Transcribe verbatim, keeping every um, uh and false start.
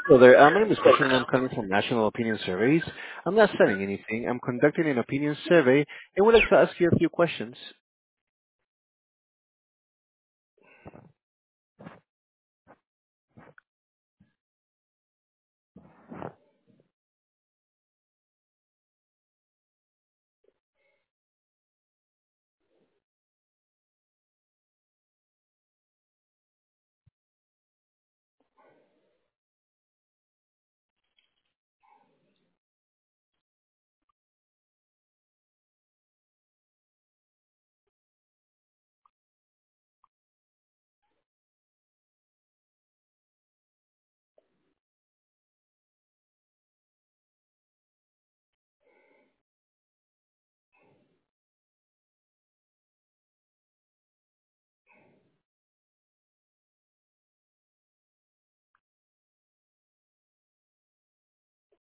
Hello there. Uh, my name is Christian and I'm calling from National Opinion Surveys. I'm not selling anything. I'm conducting an opinion survey and would like to ask you a few questions.